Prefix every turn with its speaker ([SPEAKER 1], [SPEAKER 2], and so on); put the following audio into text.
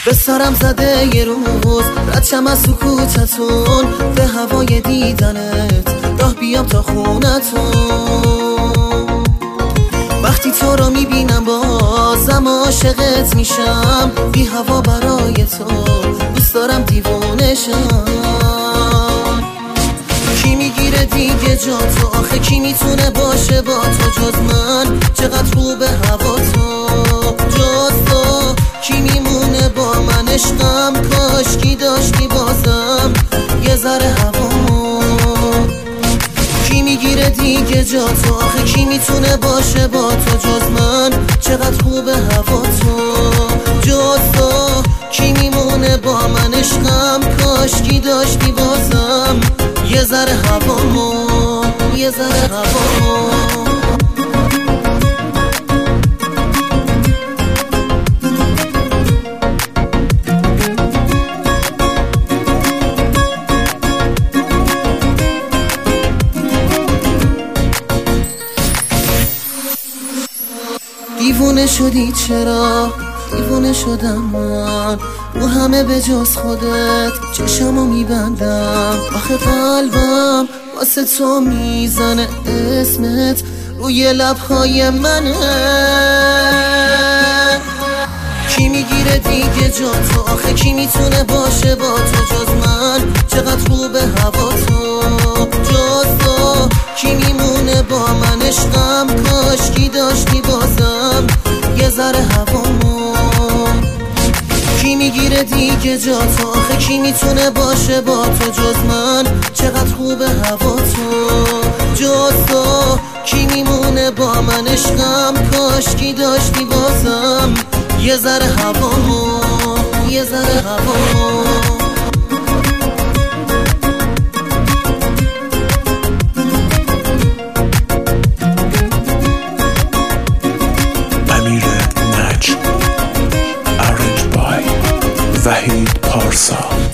[SPEAKER 1] به سرم زده یه روز ردشم از سکوتتون، به هوای دیدنت راه بیام تا خونتون. وقتی تو رو میبینم بازم عاشقت میشم، بی هوا برای تو دوست دارم دیوونشم. کی میگیره دیگه جا تو؟ آخه کی میتونه باشه با تو جز من؟ چقدر خوبه هوا تو جز تو، کی میمونه با من؟ عشقم کاشکی داشتی بازم یه ذره هوا. کی میگیره دیگه جا تو؟ آخه کی میتونه باشه با تو جز من؟ چقدر خوبه هوا تو جز تو، کی میمونه با من؟ عشقم کاشکی داشتی بازم یه ذره هوا، یه ذره هوا. دیوونه شدی چرا؟ دیوونه شدم من، رو همه به جز خودت چشمو میبندم. آخه قلبم واسه تو میزنه، اسمت روی لبهای منه. کی میگیره دیگه جا تو؟ آخه کی میتونه باشه با تو جز من؟ چقدر خوبه هوا تو جز تو، کی میمونه با من؟ عشقم کاشکی داشتی بازم یه ذره هوامون. کی میگیره دیگه جا تو؟ آخه کی میتونه باشه با تو جز من؟ چقدر خوبه هوا تو جز تو، کی میمونه با من؟ عشقم کاشکی داشتی بازم یه ذره هوامون، یه ذره هوامون.
[SPEAKER 2] وحید پارسا.